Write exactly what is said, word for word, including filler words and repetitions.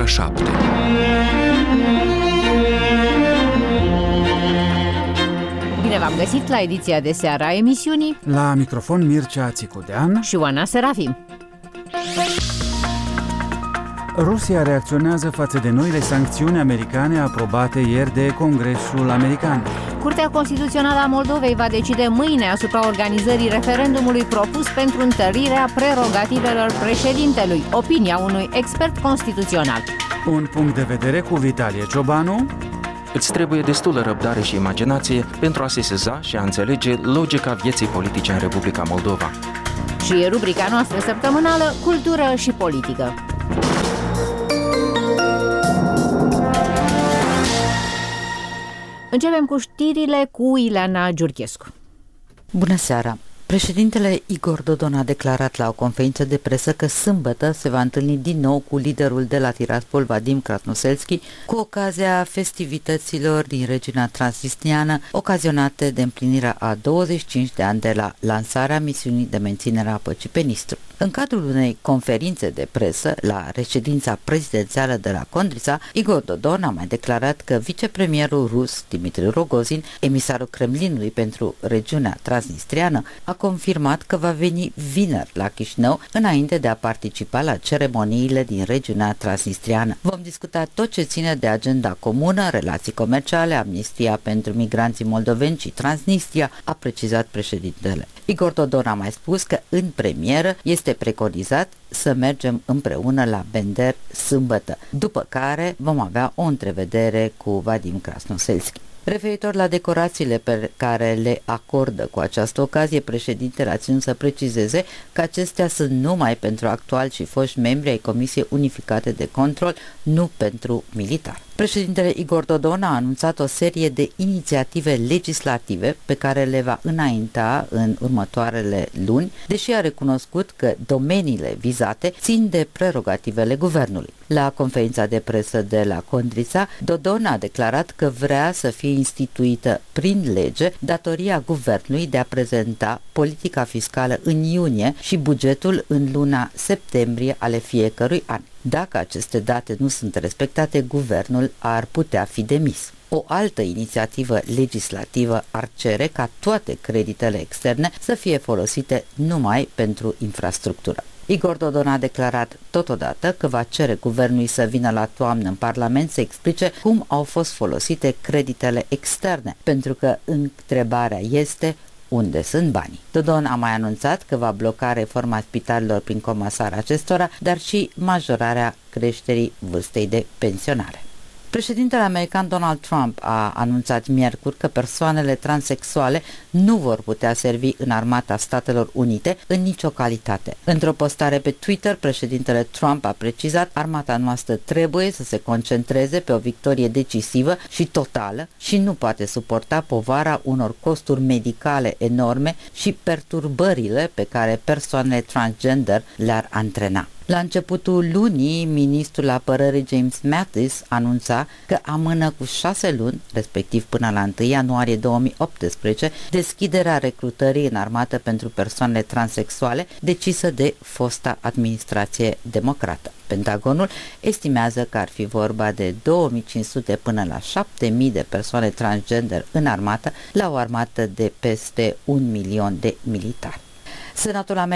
șapte. Bine v-am găsit la ediția de seară a emisiunii. La microfon Mircea Țicudean și Oana Serafim. Rusia reacționează față de noile sancțiuni americane aprobate ieri de Congresul American. Curtea Constituțională a Moldovei va decide mâine asupra organizării referendumului propus pentru întărirea prerogativelor președintelui, opinia unui expert constituțional. Un punct de vedere cu Vitalie Ciobanu. Îți trebuie destulă răbdare și imaginație pentru a se seza și a înțelege logica vieții politice în Republica Moldova. Și rubrica noastră săptămânală, cultură și politică. Începem cu știrile cu Ileana Giurchescu. Bună seara! Președintele Igor Dodon a declarat la o conferință de presă că sâmbătă se va întâlni din nou cu liderul de la Tiraspol, Vadim Krasnoselski, cu ocazia festivităților din regiunea transnistриană, ocazionate de împlinirea a douăzeci și cinci de ani de la lansarea misiunii de menținere a păcii pe Nistru. În cadrul unei conferințe de presă la reședința prezidențială de la Condrița, Igor Dodon a mai declarat că vicepremierul rus Dmitri Rogozin, emisarul Kremlinului pentru regiunea transnistriană, a confirmat că va veni vineri la Chișinău înainte de a participa la ceremoniile din regiunea transnistriană. Vom discuta tot ce ține de agenda comună, relații comerciale, amnistia pentru migranții moldoveni și Transnistria, a precizat președintele. Igor Dodon a mai spus că în premieră este preconizat să mergem împreună la Bender sâmbătă, după care vom avea o întrevedere cu Vadim Krasnoselski. Referitor la decorațiile pe care le acordă cu această ocazie, președintele a ținut să precizeze că acestea sunt numai pentru actuali și foști membri ai Comisiei Unificate de Control, nu pentru militari. Președintele Igor Dodon a anunțat o serie de inițiative legislative pe care le va înainta în următoarele luni, deși a recunoscut că domeniile vizate țin de prerogativele guvernului. La conferința de presă de la Condrița, Dodon a declarat că vrea să fie instituită prin lege datoria guvernului de a prezenta politica fiscală în iunie și bugetul în luna septembrie ale fiecărui an. Dacă aceste date nu sunt respectate, guvernul ar putea fi demis. O altă inițiativă legislativă ar cere ca toate creditele externe să fie folosite numai pentru infrastructură. Igor Dodon a declarat totodată că va cere guvernului să vină la toamnă în Parlament să explice cum au fost folosite creditele externe, pentru că întrebarea este: unde sunt banii? Dodon a mai anunțat că va bloca reforma spitalelor prin comasarea acestora, dar și majorarea creșterii vârstei de pensionare. Președintele american Donald Trump a anunțat miercuri că persoanele transexuale nu vor putea servi în armata Statelor Unite în nicio calitate. Într-o postare pe Twitter, președintele Trump a precizat: armata noastră trebuie să se concentreze pe o victorie decisivă și totală și nu poate suporta povara unor costuri medicale enorme și perturbările pe care persoanele transgender le-ar antrena. La începutul lunii, ministrul apărării James Mattis anunța că amână cu șase luni, respectiv până la întâi ianuarie două mii optsprezece, deschiderea recrutării în armată pentru persoanele transexuale decisă de fosta administrație democrată. Pentagonul estimează că ar fi vorba de două mii cinci sute până la șapte mii de persoane transgender în armată, la o armată de peste un milion de militari. Senatul